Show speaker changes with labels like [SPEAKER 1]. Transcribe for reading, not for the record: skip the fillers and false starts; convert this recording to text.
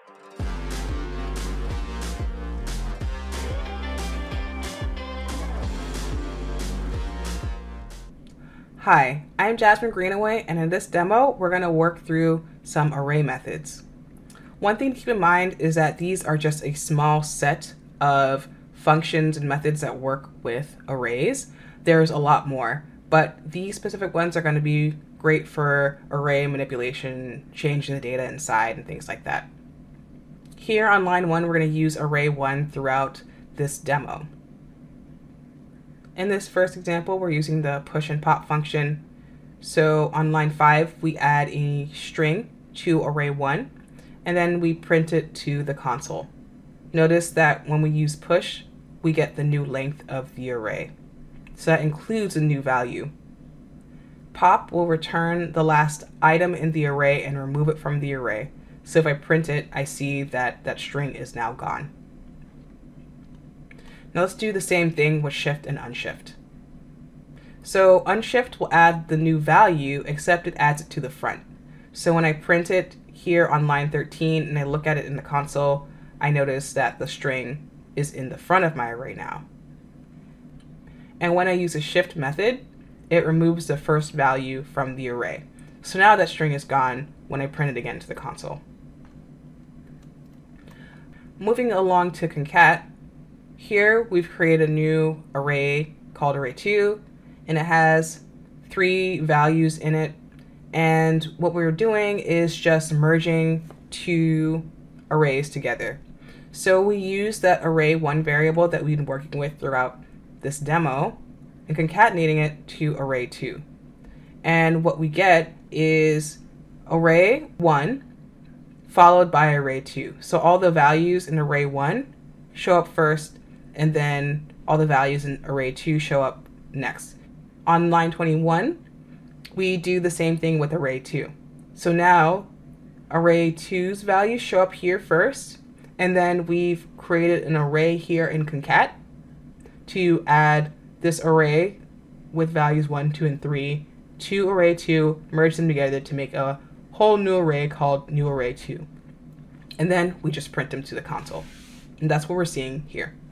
[SPEAKER 1] Hi, I'm Jasmine Greenaway, and in this demo, we're going to work through some array methods. One thing to keep in mind is that these are just a small set of functions and methods that work with arrays. There's a lot more, but these specific ones are going to be great for array manipulation, changing the data inside, and things like that. Here on line 1, we're going to use array1 throughout this demo. In this first example, we're using the push and pop function. So on line 5, we add a string to array1, and then we print it to the console. Notice that when we use push, we get the new length of the array. So that includes a new value. Pop will return the last item in the array and remove it from the array. So if I print it, I see that that string is now gone. Now let's do the same thing with shift and unshift. So unshift will add the new value, except it adds it to the front. So when I print it here on line 13 and I look at it in the console, I notice that the string is in the front of my array now. And when I use a shift method, it removes the first value from the array. So now that string is gone when I print it again to the console. Moving along to concat, here we've created a new array called array2, and it has 3 values in it. And what we're doing is just merging 2 arrays together. So we use that array1 variable that we've been working with throughout this demo and concatenating it to array2. And what we get is array1 followed by array2. So all the values in array1 show up first, and then all the values in array2 show up next. On line 21, we do the same thing with array2. So now array2's values show up here first, and then we've created an array here in concat to add this array with values 1, 2, and 3 to array2, merge them together to make a whole new array called new array2. And then we just print them to the console. And that's what we're seeing here.